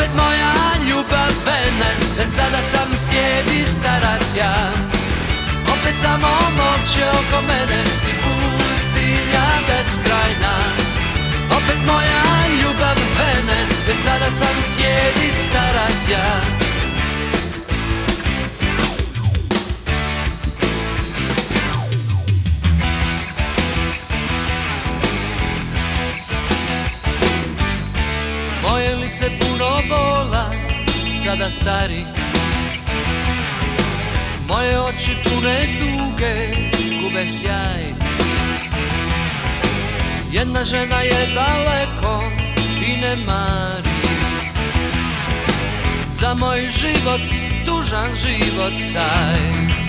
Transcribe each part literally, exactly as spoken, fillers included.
Opet moja ljubav vene, već sada sam sjedi starac ja. Opet samo noć je oko mene i pustinja beskrajna. Opet moja ljubav vene, već sada sam sjedi starac ja. Moje lice puno bola, sada stari. Moje oči pune tuge, gube sjaj. Jedna žena je daleko i ne mari za moj život, tužan život taj.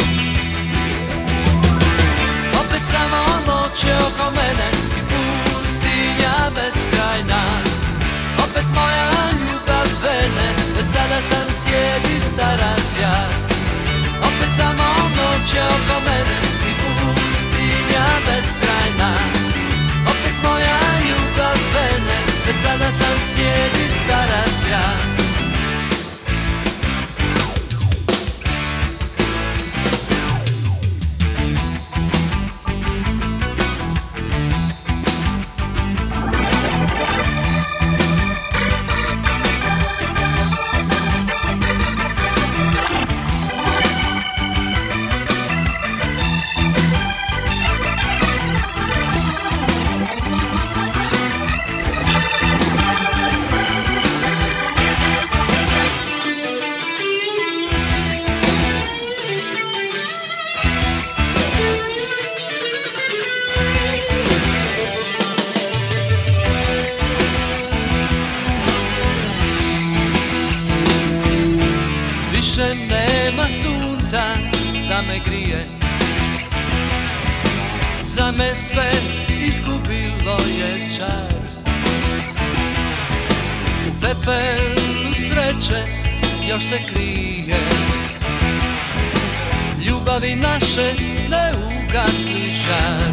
Opet samo noć je oko mene i pustinja beskrajna. Opet moja ljubav vene, već sada sam sjedi starac ja. Opet samo noć je oko mene i pustinja beskrajna. Opet moja ljubav vene, već sada sam sjedi starac ja. Više nema sunca da me grije, za me sve izgubilo je čar. U pepelu sreće još se krije, ljubavi naše ne ugasli žar.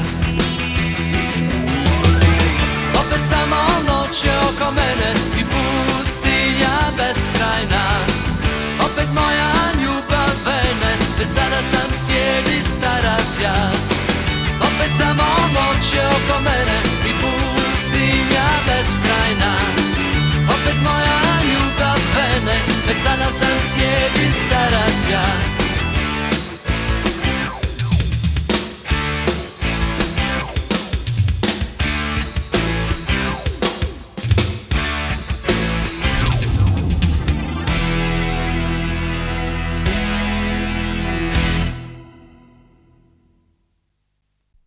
Opet samo noć je oko mene i pustinja beskrajna. Opet moja ljubav vene, već sada sam sjedi starac ja. Opet samo noć je oko mene i pustinja beskrajna. Opet moja ljubav vene, već sada sam sjedi starac ja.